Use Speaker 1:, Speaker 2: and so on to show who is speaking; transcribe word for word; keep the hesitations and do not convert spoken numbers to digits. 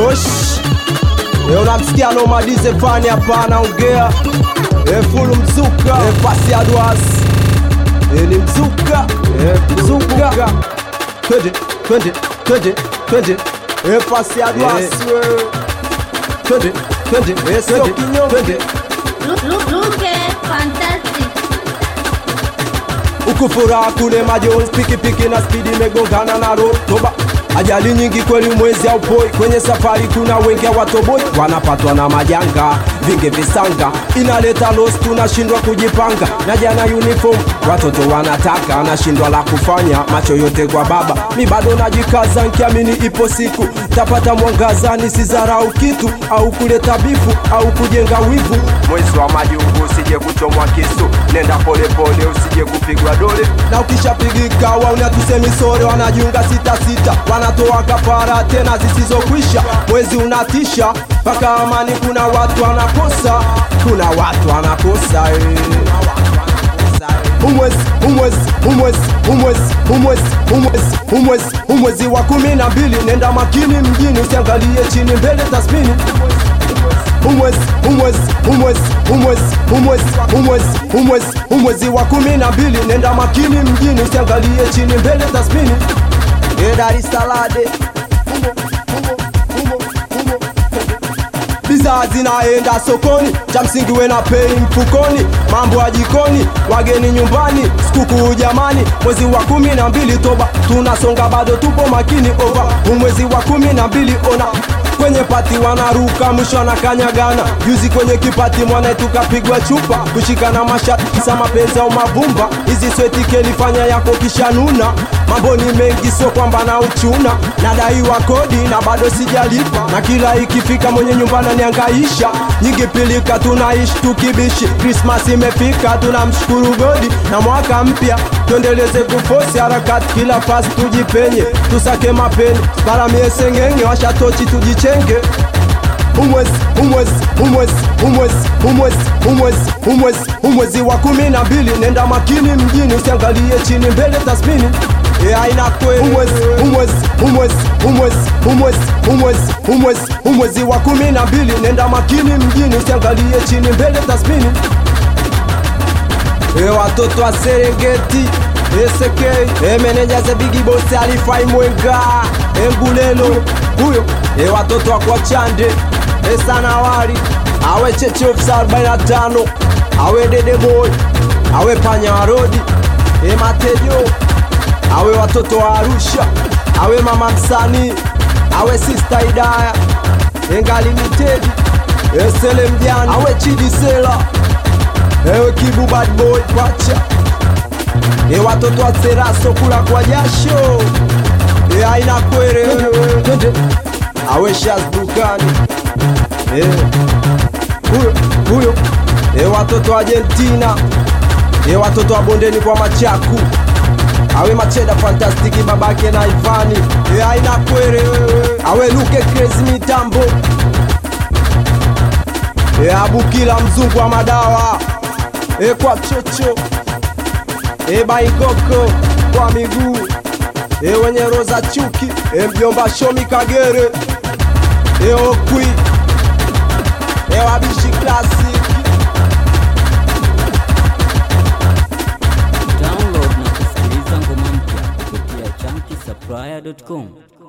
Speaker 1: Osh leo namsikia nomadize fani hapa anaongea e fulu mzuka e pasi adwas e ni mzuka e mzuka twende twende twende twende e pasi adwas twende twende e sio kinyo twende
Speaker 2: Luke fantastic.
Speaker 1: ukufura kule majones piki piki na speedi megongana na road toba ajali nyingi kweli mwezi au poi kwenye safari kuna wengi watoboi wanapatwa na majanga vinge visanga inaleta loss tunashindwa kujipanga na jana uniform watoto wanataka nashindwa la kufanya macho yote kwa baba mi bado najikaza nkiamini ipo siku tapata mwangaza nisizarau kitu au kuleta bifu au kujenga wivu mwezi wa majungu usije kuchomwa kisu nenda pole pole usije kupigwa dole na ukishapigika wauna tusemi sore wanajiunga sita sita wanatoa kafara tena zisizokwisha mwezi unatisha paka amani kuna watu wanakosa kuna watu wanakosa eh. Umwezi, umwezi, umwezi, umwezi, umwezi, umwezi, umwezi, umwezi wa kumi na mbili nenda makini mjini usiangalie chini mbele tasmini umwezi, umwezi, umwezi, umwezi, umwezi, umwezi, umwezi, umwezi wa kumi na mbili nenda makini mjini usiangalie chini mbele tasmini edari salade Biza zinaenda sokoni, cha msingi we na pei mfukoni mambo ya jikoni, wageni nyumbani, sikukuu jamani mwezi wa kumi na mbili toba, tunasonga bado tupo makini over umwezi wa kumi na mbili ona kwenye pati wanaruka mwisho na kanyagana juzi kwenye kipati mwana tukapigwa chupa kushikana mashati kisa mapenzi au mavumba hizi sweti kelifanya yako kishanuna mambo ni mengi sio kwamba na uchuna nadaiwa kodi na bado sijalipa na kila ikifika mwenye nyumba naniangaisha nyingi pilika tunaishi tukibishi Christmas imefika tunamshukuru godi na mwaka mpya tuendeleze kufosi harakati kila fasi tujipenye tusake mapeni para miese ngenge washa tochi tujichenge umwezi umwezi umwezi umwezi umwezi umwezi umwezi umwezi wa kumi na mbili nenda makini mjini usiangalie chini mbele tasmini e aina kweli umwezi umwezi umwezi umwezi umwezi umwezi umwezi umwezi wa kumi na mbili nenda makini mjini usiangalie chini mbele tasmini e watoto wa Serengeti S K e meneja ze bigi boss alifai mwenga e ngulelo huyo e watoto wa kwa chande e sanawari awe cheche ofisa arobaini na tano awe dede boy awe panya warodi e matejo awe watoto wa Arusha awe mama msanii awe sister Idaya e ngali mitedi e sele mjani awe chidi sela ewe kibu bad boy pacha e watoto wa Seraso kula kwa jasho e aina kwere twende awe Shaz Dukani e huyo huyo e watoto wa Argentina e watoto wa bondeni kwa Machaku awe Macheda Fantastiki babake na Ivani e aina kwere awe Luke Crazy mitambo e abukila mzungu wa madawa e kwa chocho e baikoko kwa miguu e wenye roza chuki e mjomba Shomi Kagere e okwi e wabishi classic.
Speaker 3: Download na kusikiliza ngoma mpya kupitia chunky supplier dot com.